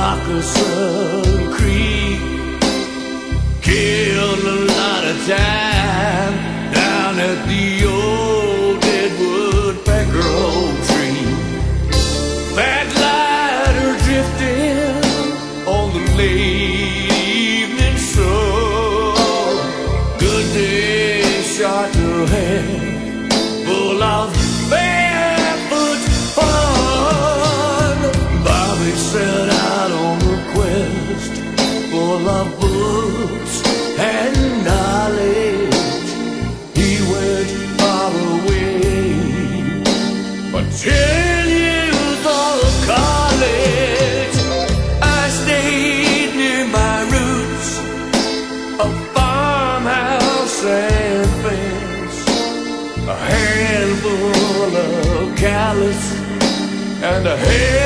Moccasin Creek killed a lot of time down at the old Deadwood Pecker Oak tree. That lighter drifting on the late evening sun. Good day shot to hand, full of barefoot fun. Bobby set out on a quest full of books and knowledge. He went far away, but 10 years of college I stayed near my roots, a farmhouse and fence, a handful of callous and a head